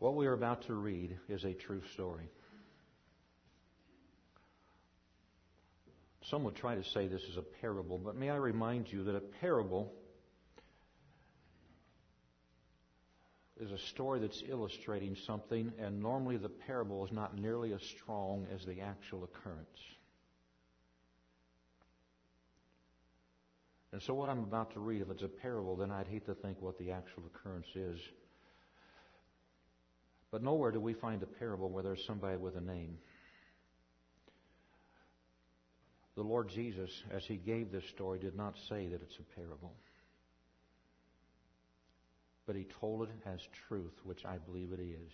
What we are about to read is a true story. Some would try to say this is a parable, but may I remind you that a parable is a story that's illustrating something, and normally the parable is not nearly as strong as the actual occurrence. And so what I'm about to read, if it's a parable, then I'd hate to think what the actual occurrence is. But nowhere do we find a parable where there's somebody with a name. The Lord Jesus, as He gave this story, did not say that it's a parable. But He told it as truth, which I believe it is.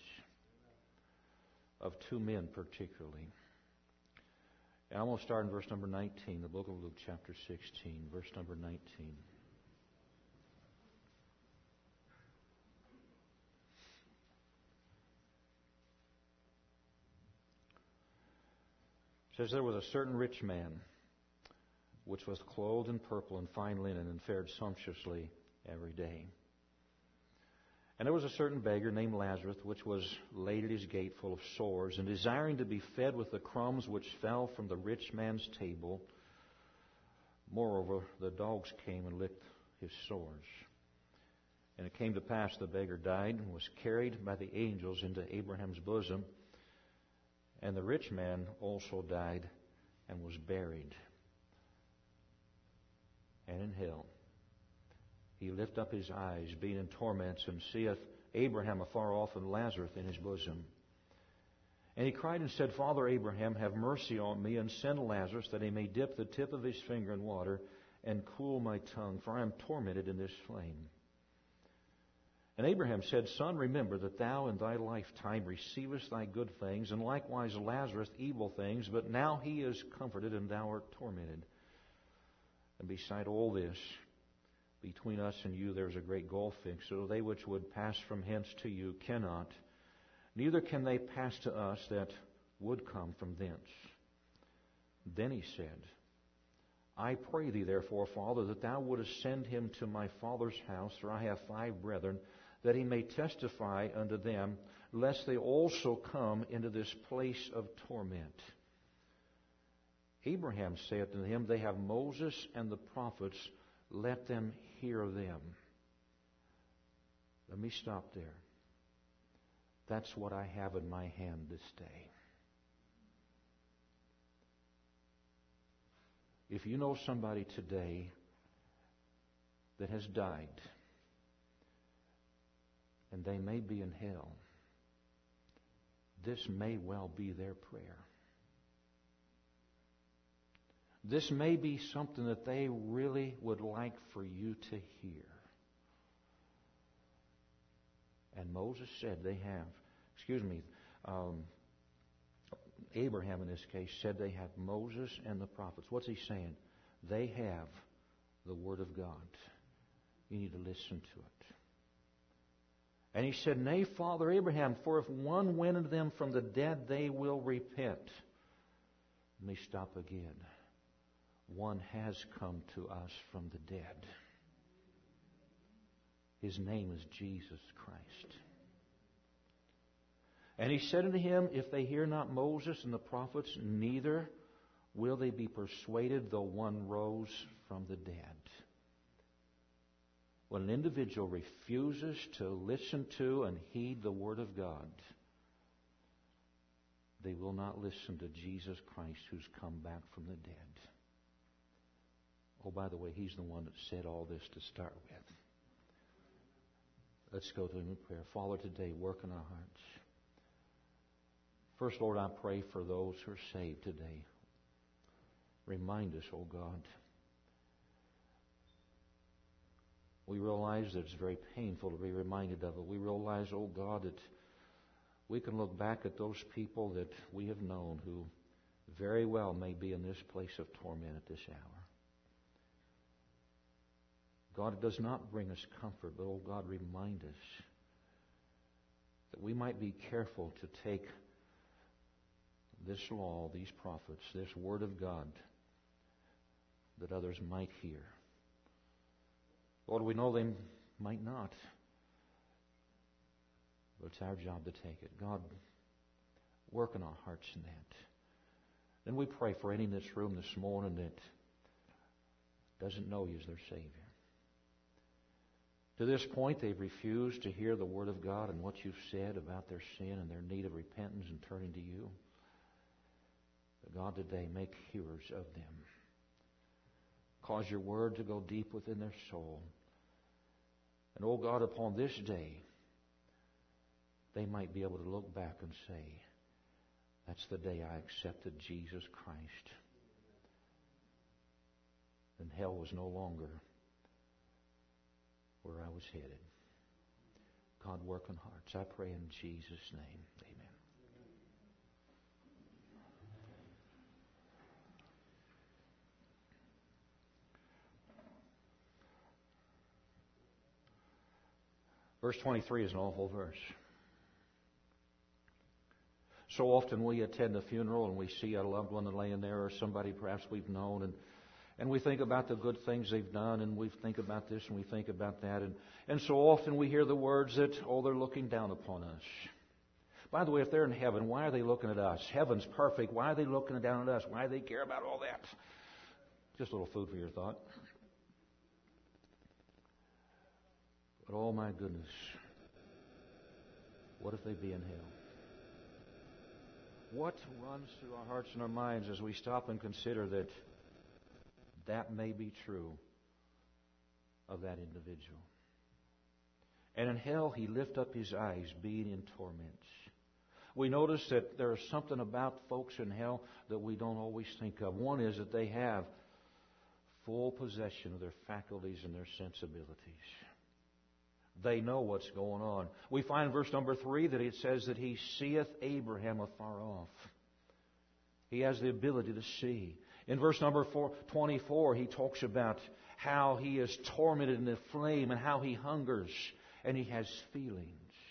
Of two men particularly. And I'm going to start in verse number 19, the book of Luke chapter 16, verse number 19. It says, there was a certain rich man, which was clothed in purple and fine linen, and fared sumptuously every day. And there was a certain beggar named Lazarus, which was laid at his gate full of sores, and desiring to be fed with the crumbs which fell from the rich man's table. Moreover, the dogs came and licked his sores. And it came to pass the beggar died and was carried by the angels into Abraham's bosom. And the rich man also died and was buried. And in hell he lift up his eyes, being in torments, and seeth Abraham afar off and Lazarus in his bosom. And he cried and said, Father Abraham, have mercy on me, and send Lazarus, that he may dip the tip of his finger in water, and cool my tongue, for I am tormented in this flame. And Abraham said, Son, remember that thou in thy lifetime receivest thy good things, and likewise Lazarus evil things, but now he is comforted, and thou art tormented. And beside all this, between us and you there is a great gulf fixed, so they which would pass from hence to you cannot, neither can they pass to us that would come from thence. Then he said, I pray thee therefore, Father, that thou wouldest send him to my father's house, for I have 5 brethren, that he may testify unto them, lest they also come into this place of torment. Abraham saith unto him, They have Moses and the prophets, let them hear them. Let me stop there. That's what I have in my hand this day. If you know somebody today that has died, and they may be in hell, this may well be their prayer. This may be something that they really would like for you to hear. And Moses said they have, Abraham in this case said they have Moses and the prophets. What's he saying? They have the Word of God. You need to listen to it. And he said, Nay, Father Abraham, for if one went unto them from the dead, they will repent. Let me stop again. One has come to us from the dead. His name is Jesus Christ. And he said unto him, If they hear not Moses and the prophets, neither will they be persuaded, though one rose from the dead. When an individual refuses to listen to and heed the Word of God, they will not listen to Jesus Christ who's come back from the dead. Oh, by the way, He's the one that said all this to start with. Let's go to Him in prayer. Father, today, work in our hearts. First, Lord, I pray for those who are saved today. Remind us, oh God. We realize that it's very painful to be reminded of it. We realize, oh God, that we can look back at those people that we have known who very well may be in this place of torment at this hour. God, it does not bring us comfort, but, oh God, remind us that we might be careful to take this law, these prophets, this Word of God, that others might hear. Lord, we know they might not. But it's our job to take it. God, work in our hearts in that. Then we pray for any in this room this morning that doesn't know You as their Savior. To this point, they've refused to hear the Word of God and what You've said about their sin and their need of repentance and turning to You. But God, today, make hearers of them. Cause Your Word to go deep within their soul. And, oh God, upon this day, they might be able to look back and say, that's the day I accepted Jesus Christ. And hell was no longer where I was headed. God, work in hearts. I pray in Jesus' name. Amen. Verse 23 is an awful verse. So often we attend a funeral and we see a loved one laying there, or somebody perhaps we've known, and we think about the good things they've done, and we think about this and we think about that. And so often we hear the words that, oh, they're looking down upon us. By the way, if they're in heaven, why are they looking at us? Heaven's perfect. Why are they looking down at us? Why do they care about all that? Just a little food for your thought. But oh my goodness, what if they be in hell? What runs through our hearts and our minds as we stop and consider that that may be true of that individual? And in hell, he lift up his eyes, being in torments. We notice that there is something about folks in hell that we don't always think of. One is that they have full possession of their faculties and their sensibilities. They know what's going on. We find in verse number 3 that it says that he seeth Abraham afar off. He has the ability to see. In verse number 24, he talks about how he is tormented in the flame and how he hungers and he has feelings.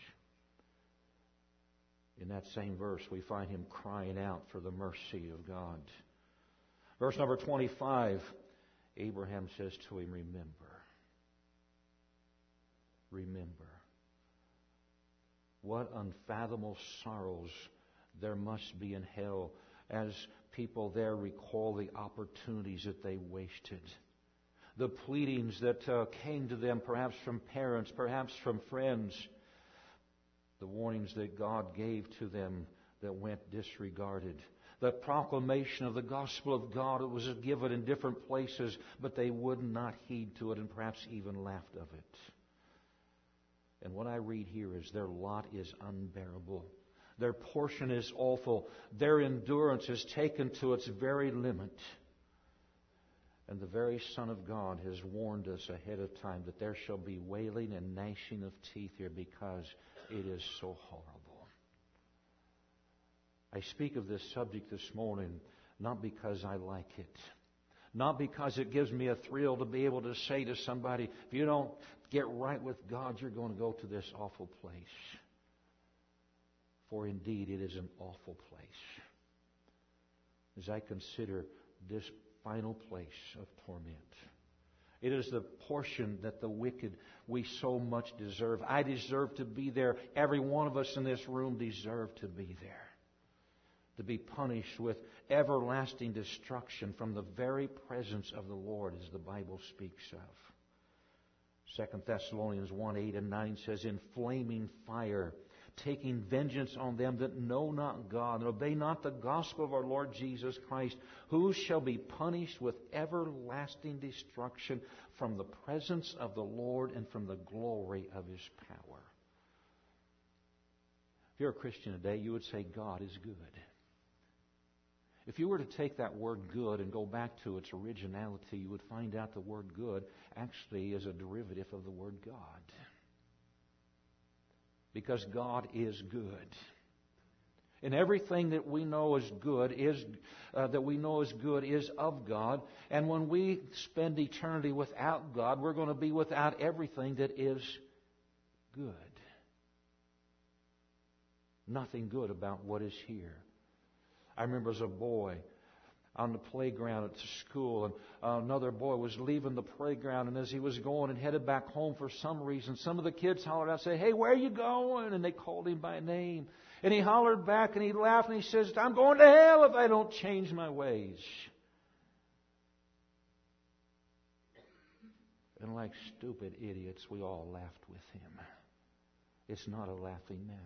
In that same verse, we find him crying out for the mercy of God. Verse number 25, Abraham says to him, remember. Remember. What unfathomable sorrows there must be in hell as people there recall the opportunities that they wasted. The pleadings that came to them, perhaps from parents, perhaps from friends. The warnings that God gave to them that went disregarded. The proclamation of the gospel of God, it was given in different places, but they would not heed to it and perhaps even laughed of it. And what I read here is their lot is unbearable. Their portion is awful. Their endurance is taken to its very limit. And the very Son of God has warned us ahead of time that there shall be wailing and gnashing of teeth here because it is so horrible. I speak of this subject this morning not because I like it. Not because it gives me a thrill to be able to say to somebody, if you don't get right with God, you're going to go to this awful place. For indeed, it is an awful place. As I consider this final place of torment. It is the portion that the wicked, we so much deserve. I deserve to be there. Every one of us in this room deserve to be there. To be punished with everlasting destruction from the very presence of the Lord, as the Bible speaks of. 2 Thessalonians 1, 8 and 9 says, in flaming fire, taking vengeance on them that know not God, and obey not the gospel of our Lord Jesus Christ, who shall be punished with everlasting destruction from the presence of the Lord and from the glory of His power. If you're a Christian today, you would say God is good. If you were to take that word good and go back to its originality, you would find out the word good actually is a derivative of the word God. Because God is good. And everything that we know is good is of God. And when we spend eternity without God, we're going to be without everything that is good. Nothing good about what is here. I remember as a boy, on the playground at the school, and another boy was leaving the playground, and as he was going and headed back home for some reason, some of the kids hollered out, say, "Hey, where are you going?" And they called him by name. And he hollered back and he laughed and he says, "I'm going to hell if I don't change my ways." And like stupid idiots, we all laughed with him. It's not a laughing matter.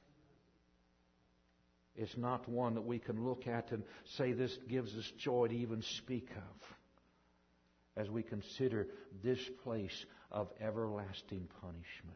It's not one that we can look at and say this gives us joy to even speak of as we consider this place of everlasting punishment.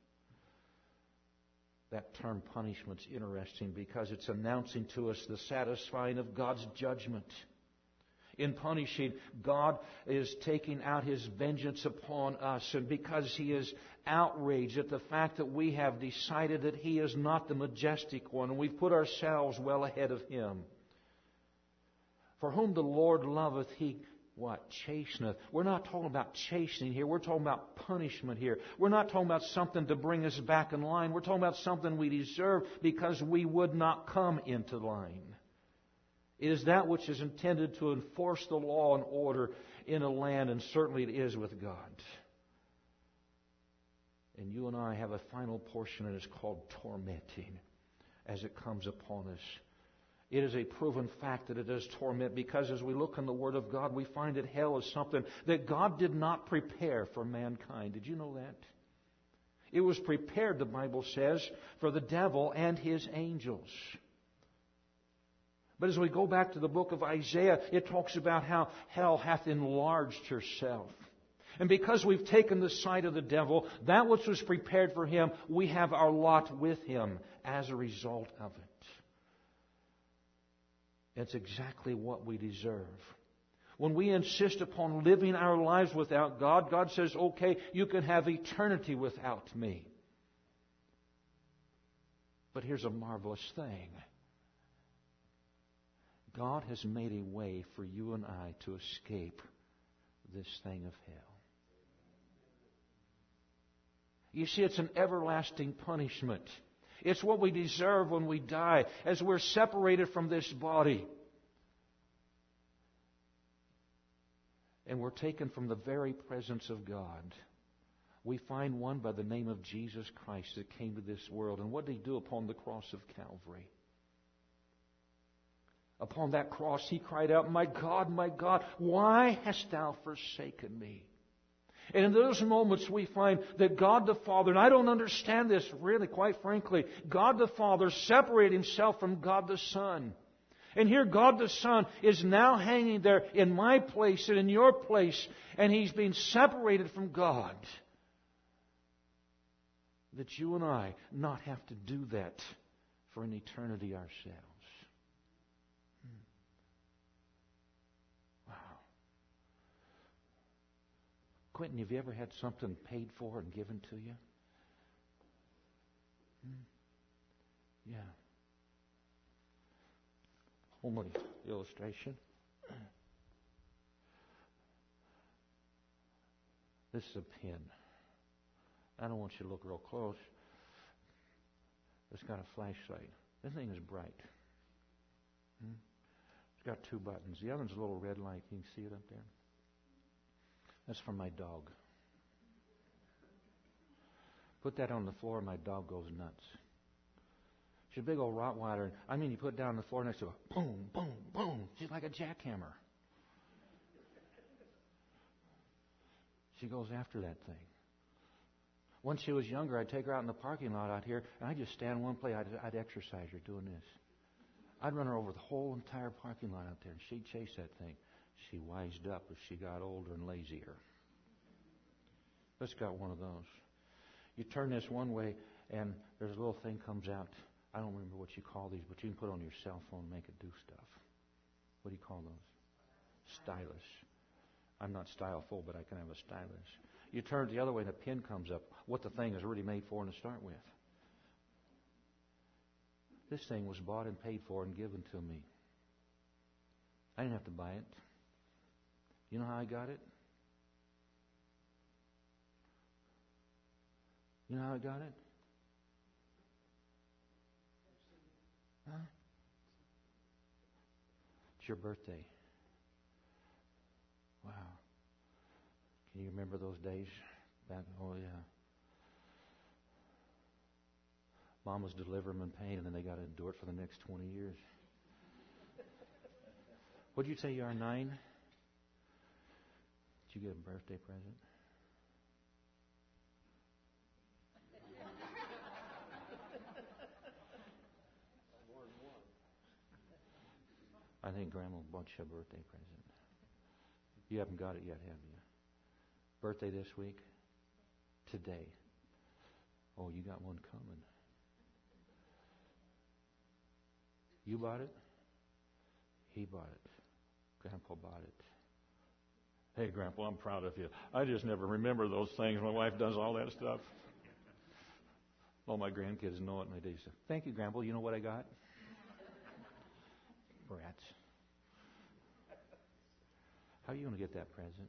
That term punishment's interesting because it's announcing to us the satisfying of God's judgment. In punishing, God is taking out His vengeance upon us. And because He is outraged at the fact that we have decided that He is not the majestic one, and we've put ourselves well ahead of Him. For whom the Lord loveth, He what? Chasteneth. We're not talking about chastening here. We're talking about punishment here. We're not talking about something to bring us back in line. We're talking about something we deserve because we would not come into line. It is that which is intended to enforce the law and order in a land, and certainly it is with God. And you and I have a final portion that is called tormenting as it comes upon us. It is a proven fact that it does torment because as we look in the Word of God, we find that hell is something that God did not prepare for mankind. Did you know that? It was prepared, the Bible says, for the devil and his angels. But as we go back to the book of Isaiah, it talks about how hell hath enlarged herself. And because we've taken the side of the devil, that which was prepared for him, we have our lot with him as a result of it. It's exactly what we deserve. When we insist upon living our lives without God, God says, okay, you can have eternity without me. But here's a marvelous thing. God has made a way for you and I to escape this thing of hell. You see, it's an everlasting punishment. It's what we deserve when we die, as we're separated from this body. And we're taken from the very presence of God. We find one by the name of Jesus Christ that came to this world. And what did He do upon the cross of Calvary? Upon that cross, He cried out, my God, why hast Thou forsaken me? And in those moments we find that God the Father, and I don't understand this really, quite frankly, God the Father separated Himself from God the Son. And here God the Son is now hanging there in my place and in your place, and He's being separated from God. That you and I not have to do that for an eternity ourselves. Quentin, have you ever had something paid for and given to you? Yeah. Homely illustration. This is a pin. I don't want you to look real close. It's got a flashlight. This thing is bright. It's got 2 buttons. The other one's a little red light. You can see it up there. That's for my dog. Put that on the floor and my dog goes nuts. She's a big old Rottweiler. I mean, you put it down on the floor next to her, boom, boom, boom. She's like a jackhammer. She goes after that thing. When she was younger, I'd take her out in the parking lot out here, and I'd just stand in one place. I'd exercise her doing this. I'd run her over the whole entire parking lot out there, and she'd chase that thing. She wised up as she got older and lazier. Let's got one of those. You turn this one way, and there's a little thing comes out. I don't remember what you call these, but you can put it on your cell phone and make it do stuff. What do you call those? Stylus. I'm not styleful, but I can have a stylus. You turn it the other way, and a pin comes up. What the thing is really made for to start with. This thing was bought and paid for and given to me. I didn't have to buy it. You know how I got it? You know how I got it? Huh? It's your birthday. Can you remember those days? Oh, yeah. Mom was delivering them in pain, and then they got to endure it for the next 20 years. What did you say you are, 9? Did you get a birthday present? I think Grandma bought you a birthday present. You haven't got it yet, have you? Birthday this week? Today. Oh, you got one coming. You bought it? He bought it. Grandpa bought it. Hey, Grandpa, I'm proud of you. I just never remember those things. My wife does all that stuff. All my grandkids know it, and they say, "Thank you, Grandpa. You know what I got?" Brats. How are you going to get that present?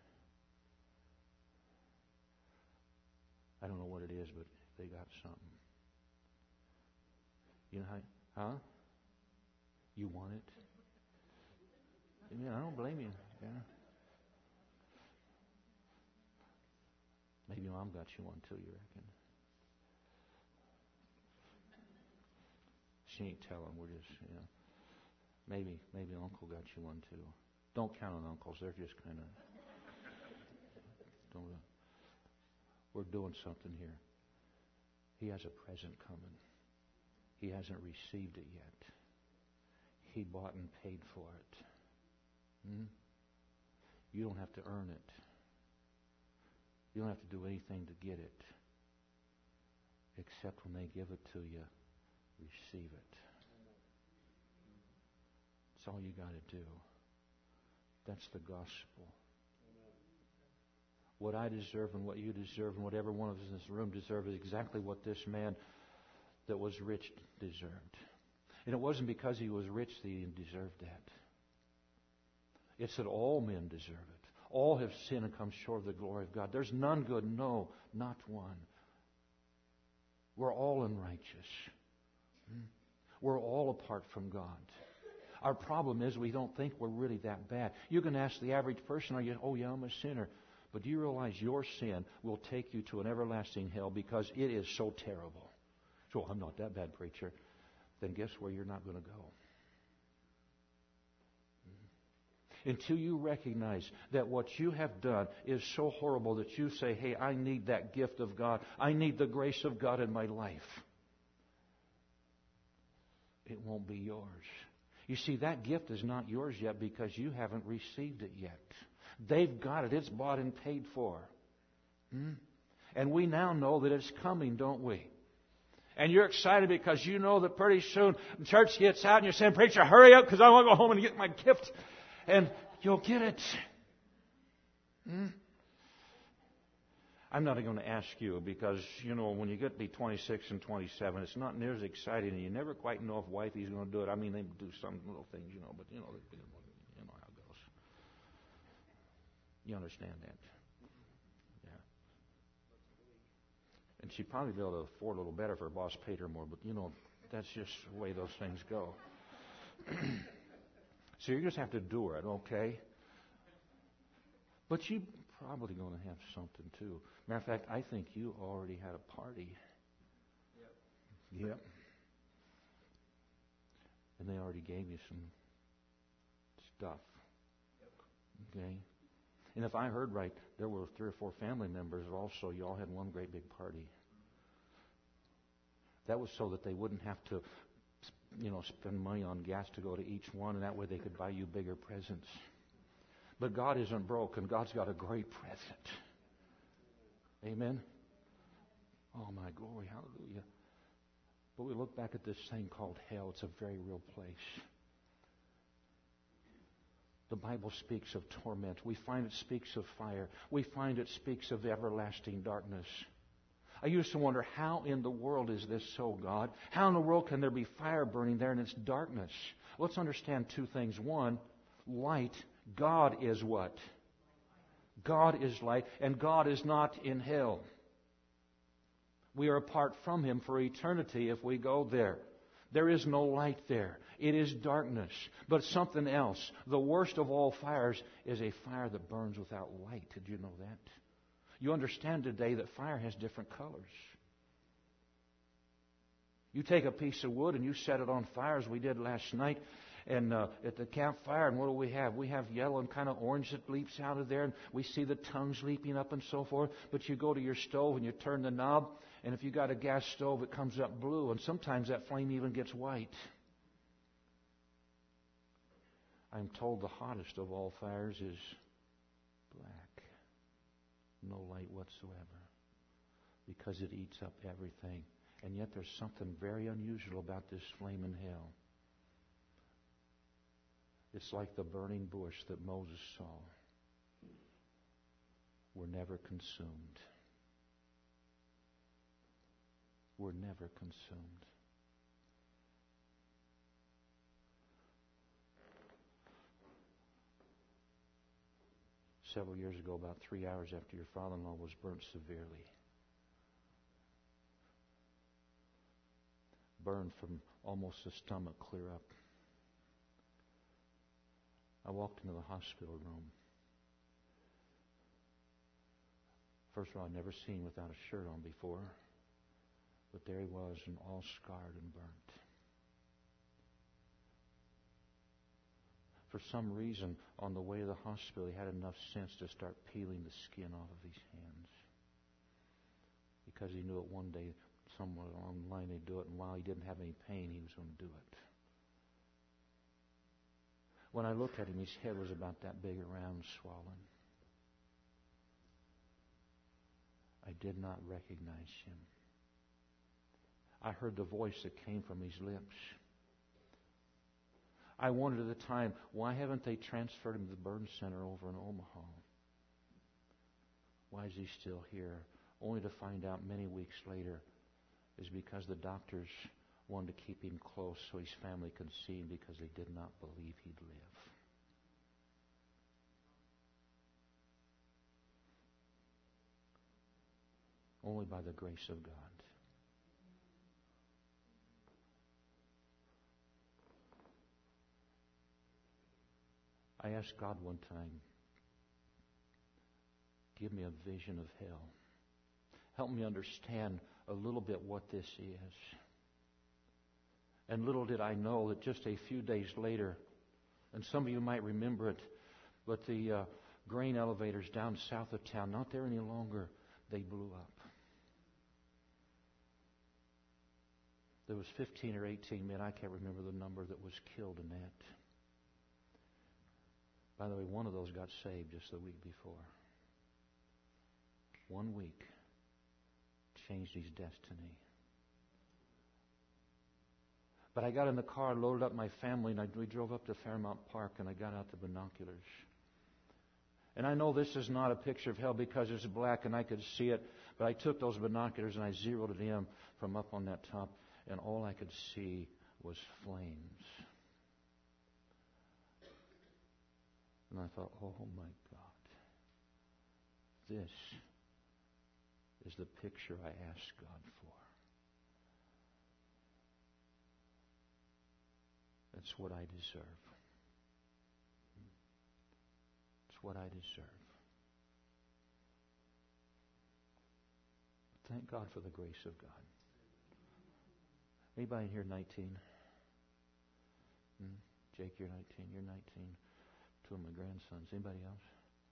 I don't know what it is, but they got something. You know how? Huh? You want it? I mean, I don't blame you. Yeah. Maybe Mom got you one too, you reckon? She ain't telling. We're just, maybe Uncle got you one too. Don't count on uncles. They're just kind of. We're doing something here. He has a present coming. He hasn't received it yet. He bought and paid for it. You don't have to earn it. You don't have to do anything to get it. Except when they give it to you, receive it. That's all you got to do. That's the gospel. What I deserve and what you deserve and what every one of us in this room deserve is exactly what this man that was rich deserved. And it wasn't because he was rich that he deserved that. It's that all men deserve it. All have sinned and come short of the glory of God. There's none good, no, not one. We're all unrighteous. We're all apart from God. Our problem is we don't think we're really that bad. You can ask the average person, oh yeah, I'm a sinner. But do you realize your sin will take you to an everlasting hell because it is so terrible? So I'm not that bad, preacher. Then guess where you're not going to go? Until you recognize that what you have done is so horrible that you say, hey, I need that gift of God. I need the grace of God in my life. It won't be yours. You see, that gift is not yours yet because you haven't received it yet. They've got it. It's bought and paid for. And we now know that it's coming, don't we? And you're excited because you know that pretty soon church gets out and you're saying, preacher, hurry up because I want to go home and get my gift. And you'll get it. I'm not going to ask you because, when you get to be 26 and 27, it's not near as exciting and you never quite know if wifey's going to do it. I mean, they do some little things, but you know how it goes. You understand that? Yeah. And she'd probably be able to afford a little better if her boss paid her more, but that's just the way those things go. So you just have to do it, okay? But you're probably going to have something too. Matter of fact, I think you already had a party. Yep. And they already gave you some stuff. Okay? And if I heard right, there were 3 or 4 family members also. You all had one great big party. That was so that they wouldn't have to spend money on gas to go to each one, and that way they could buy you bigger presents. But God isn't broke, and God's got a great present. Amen? Oh, my glory, hallelujah. But we look back at this thing called hell. It's a very real place. The Bible speaks of torment. We find it speaks of fire. We find it speaks of everlasting darkness. I used to wonder, how in the world is this so, God? How in the world can there be fire burning there and it's darkness? Let's understand 2 things. One, light. God is what? God is light, and God is not in hell. We are apart from Him for eternity if we go there. There is no light there. It is darkness. But something else. The worst of all fires is a fire that burns without light. Did you know that? You understand today that fire has different colors. You take a piece of wood and you set it on fire, as we did last night, and at the campfire, and what do we have? We have yellow and kind of orange that leaps out of there, and we see the tongues leaping up and so forth. But you go to your stove and you turn the knob, and if you got a gas stove, it comes up blue, and sometimes that flame even gets white. I'm told the hottest of all fires is black. No light whatsoever, because it eats up everything. And yet there's something very unusual about this flame in hell. It's like the burning bush that Moses saw. We're never consumed. We're never consumed. Several years ago, about 3 hours after your father-in-law was burnt severely. Burned from almost the stomach clear up. I walked into the hospital room. First of all, I'd never seen without a shirt on before. But there he was, and all scarred and burnt. For some reason, on the way to the hospital, he had enough sense to start peeling the skin off of his hands. Because he knew that one day, somewhere along the line, they'd do it, and while he didn't have any pain, he was going to do it. When I looked at him, his head was about that big around, swollen. I did not recognize him. I heard the voice that came from his lips. I wondered at the time, why haven't they transferred him to the burn center over in Omaha? Why is he still here? Only to find out many weeks later is because the doctors wanted to keep him close so his family could see him, because they did not believe he'd live. Only by the grace of God. I asked God one time, give me a vision of hell. Help me understand a little bit what this is. And little did I know that just a few days later, and some of you might remember it, but the grain elevators down south of town, not there any longer, they blew up. There was 15 or 18 men, I can't remember the number, that was killed in that. By the way, one of those got saved just the week before. 1 week changed his destiny. But I got in the car, loaded up my family, and we drove up to Fairmount Park, and I got out the binoculars. And I know this is not a picture of hell because it's black and I could see it, but I took those binoculars and I zeroed it in from up on that top, and all I could see was flames. And I thought, oh my God, this is the picture I asked God for. That's what I deserve. It's what I deserve. Thank God for the grace of God. Anybody here 19? Jake, you're 19. You're 19. Two of my grandsons. Anybody else?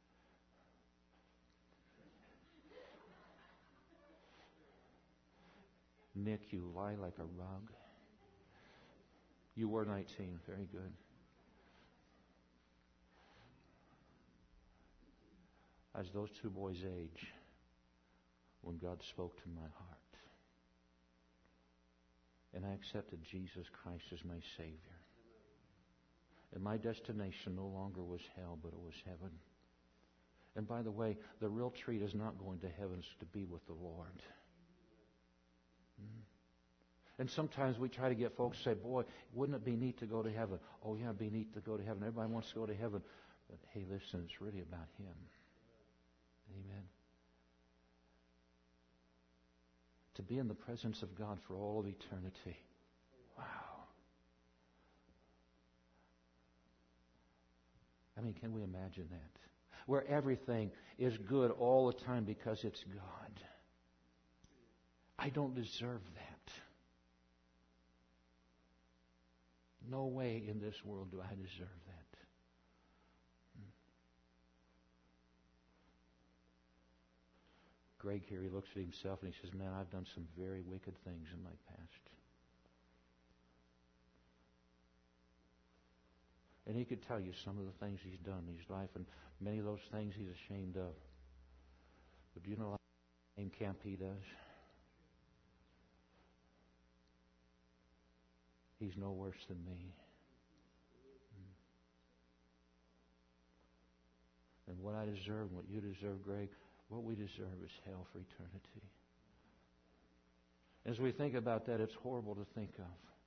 Nick, you lie like a rug. You were 19. Very good. As those two boys' age, when God spoke to my heart, and I accepted Jesus Christ as my Savior. And my destination no longer was hell, but it was heaven. And by the way, the real treat is not going to heaven, it's to be with the Lord. And sometimes we try to get folks to say, boy, wouldn't it be neat to go to heaven? Oh yeah, it'd be neat to go to heaven. Everybody wants to go to heaven. But hey, listen, it's really about Him. Amen. To be in the presence of God for all of eternity. Wow. can we imagine that? Where everything is good all the time because it's God. I don't deserve that. No way in this world do I deserve that. Greg here, he looks at himself and he says, man, I've done some very wicked things in my past. And he could tell you some of the things he's done in his life, and many of those things he's ashamed of. But do you know what name camp he does? He's no worse than me. And what I deserve, what you deserve, Greg, what we deserve is hell for eternity. As we think about that, it's horrible to think of.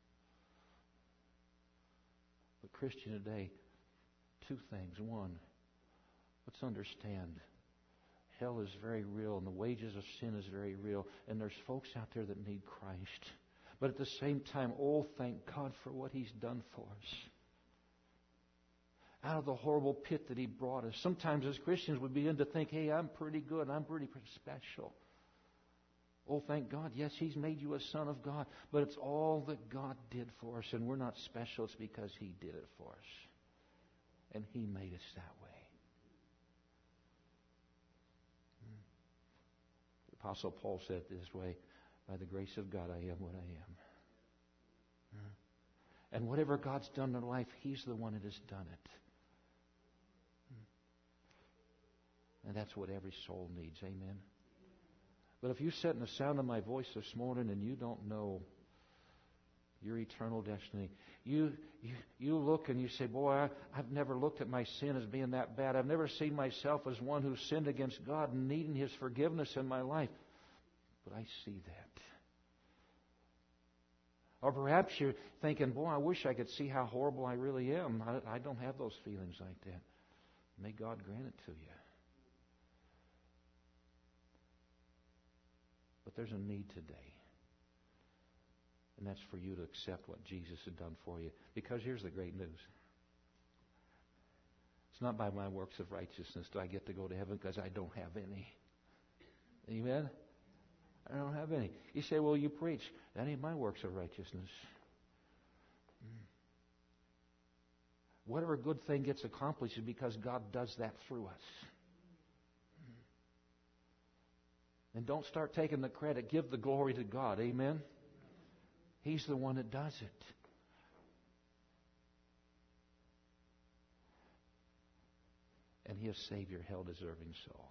But Christian today, two things. One, let's understand hell is very real and the wages of sin is very real. And there's folks out there that need Christ. But at the same time, oh, thank God for what He's done for us. Out of the horrible pit that He brought us. Sometimes as Christians we begin to think, hey, I'm pretty good, I'm pretty special. Oh, thank God, yes, He's made you a son of God. But it's all that God did for us, and we're not special. It's because He did it for us. And He made us that way. The Apostle Paul said it this way, by the grace of God, I am what I am. And whatever God's done in life, He's the one that has done it. And that's what every soul needs. Amen. But if you sit in the sound of my voice this morning and you don't know your eternal destiny, you look and you say, boy, I've never looked at my sin as being that bad. I've never seen myself as one who sinned against God and needing His forgiveness in my life. But I see that. Or perhaps you're thinking, boy, I wish I could see how horrible I really am. I don't have those feelings like that. May God grant it to you. But there's a need today. And that's for you to accept what Jesus had done for you. Because here's the great news. It's not by my works of righteousness do I get to go to heaven, because I don't have any. Amen? I don't have any. You say, well, you preach. That ain't my works of righteousness. Whatever good thing gets accomplished is because God does that through us. And don't start taking the credit. Give the glory to God. Amen? He's the one that does it. And He has saved your hell-deserving soul.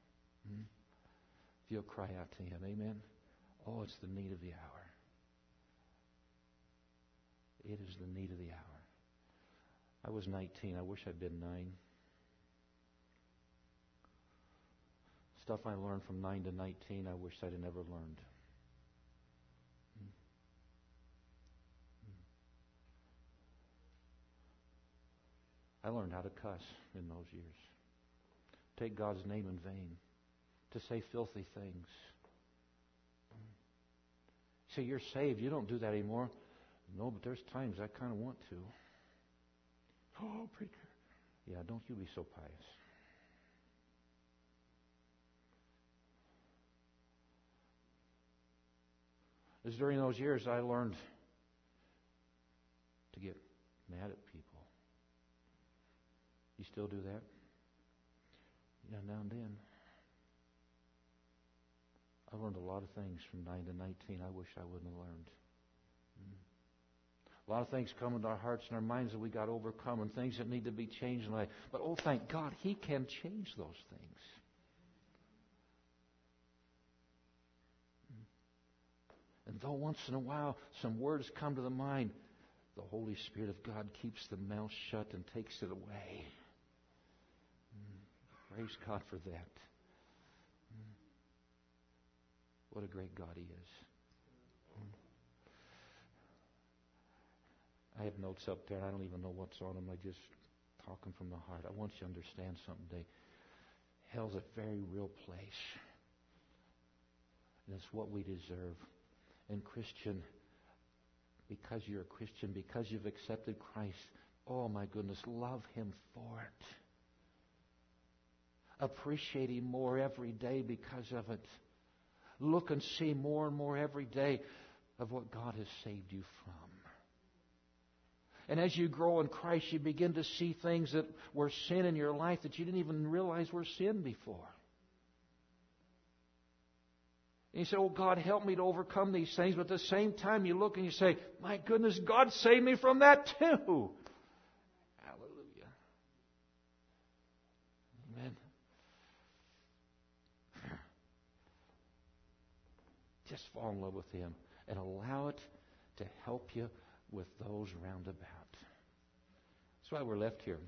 If you'll cry out to Him. Amen? Oh, it's the need of the hour. It is the need of the hour. I was 19. I wish I'd been 9. Stuff I learned from 9 to 19, I wish I'd have never learned. I learned how to cuss in those years. Take God's name in vain. To say filthy things. Say, you're saved. You don't do that anymore. No, but there's times I kind of want to. Oh, preacher. Yeah, don't you be so pious. It was during those years I learned to get mad at people. You still do that? Yeah, now and then. I learned a lot of things from 9 to 19 I wish I wouldn't have learned. A lot of things come into our hearts and our minds that we got to overcome, and things that need to be changed in life. But oh, thank God, He can change those things. And though once in a while some words come to the mind, the Holy Spirit of God keeps the mouth shut and takes it away. Praise God for that. What a great God He is. I have notes up there, and I don't even know what's on them. I just talking from the heart. I want you to understand something today. Hell's a very real place. And it's what we deserve. And Christian, because you're a Christian, because you've accepted Christ, oh my goodness, love Him for it. Appreciate Him more every day because of it. Look and see more and more every day of what God has saved you from. And as you grow in Christ, you begin to see things that were sin in your life that you didn't even realize were sin before. And you say, oh, God, help me to overcome these things. But at the same time, you look and you say, my goodness, God saved me from that too. Hallelujah. Amen. Just fall in love with Him and allow it to help you with those round about. That's why we're left here.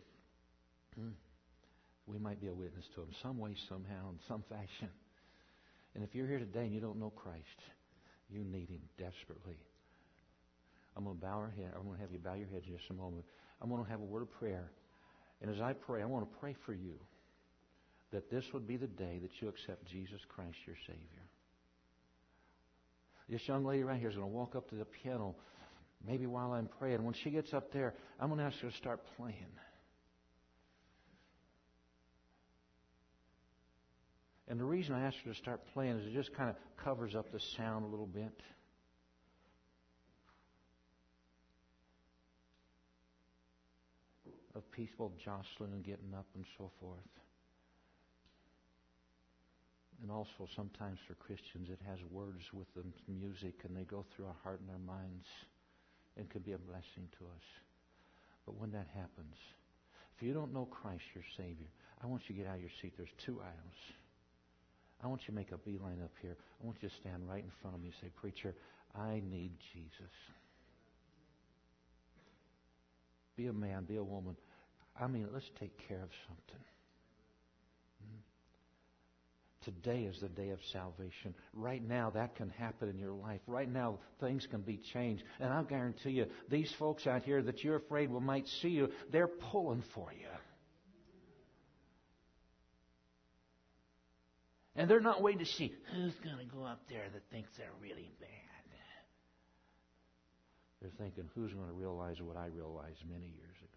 We might be a witness to Him some way, somehow, in some fashion. And if you're here today and you don't know Christ, you need Him desperately. I'm going to bow our head. I'm going to have you bow your heads in just a moment. I'm going to have a word of prayer. And as I pray, I want to pray for you that this would be the day that you accept Jesus Christ, your Savior. This young lady right here is going to walk up to the piano maybe while I'm praying. When she gets up there, I'm going to ask her to start playing. And the reason I ask her to start playing is it just kind of covers up the sound a little bit. Of people jostling and getting up and so forth. And also sometimes for Christians it has words with the music and they go through our heart and our minds and could be a blessing to us. But when that happens, if you don't know Christ, your Savior, I want you to get out of your seat. There's 2 aisles. I want you to make a beeline up here. I want you to stand right in front of me and say, Preacher, I need Jesus. Be a man, be a woman. I mean, let's take care of something. Today is the day of salvation. Right now, that can happen in your life. Right now, things can be changed. And I guarantee you, these folks out here that you're afraid might see you, they're pulling for you. And they're not waiting to see who's going to go up there that thinks they're really bad. They're thinking, who's going to realize what I realized many years ago?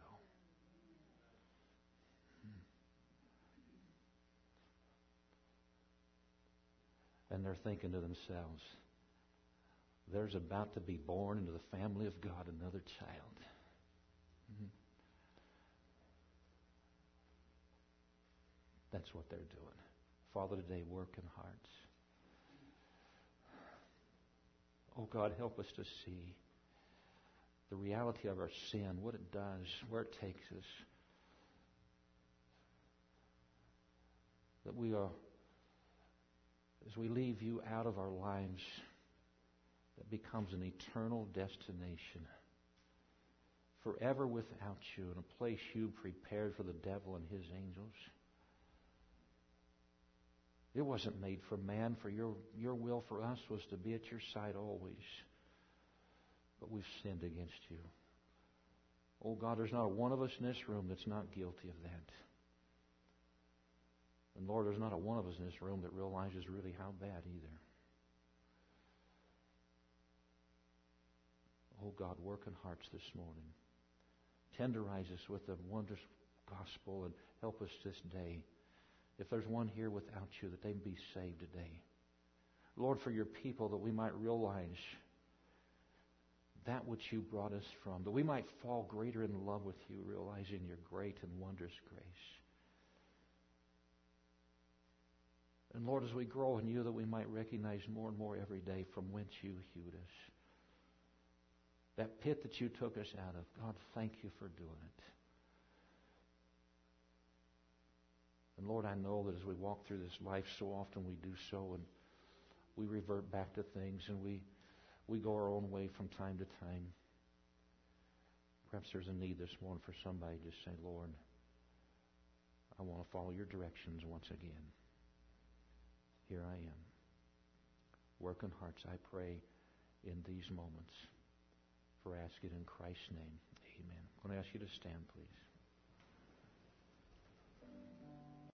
And they're thinking to themselves, there's about to be born into the family of God another child. That's what they're doing. Father, today work in hearts. Oh God, help us to see the reality of our sin, what it does, where it takes us. That we are, as we leave you out of our lives, that becomes an eternal destination. Forever without you, in a place you prepared for the devil and his angels. It wasn't made for man, for your will for us was to be at your side always. But we've sinned against you. Oh God, there's not one of us in this room that's not guilty of that. And Lord, there's not a one of us in this room that realizes really how bad either. Oh God, work in hearts this morning. Tenderize us with the wondrous gospel and help us this day. If there's one here without you, that they be saved today. Lord, for your people, that we might realize that which you brought us from, that we might fall greater in love with you, realizing your great and wondrous grace. And Lord, as we grow in you, that we might recognize more and more every day from whence you hewed us. That pit that you took us out of. God, thank you for doing it. And Lord, I know that as we walk through this life, so often we do so, and we revert back to things, and we go our own way from time to time. Perhaps there's a need this morning for somebody to say, Lord, I want to follow your directions once again. Here I am. Work in hearts, I pray, in these moments. For ask it in Christ's name. Amen. I'm going to ask you to stand, please.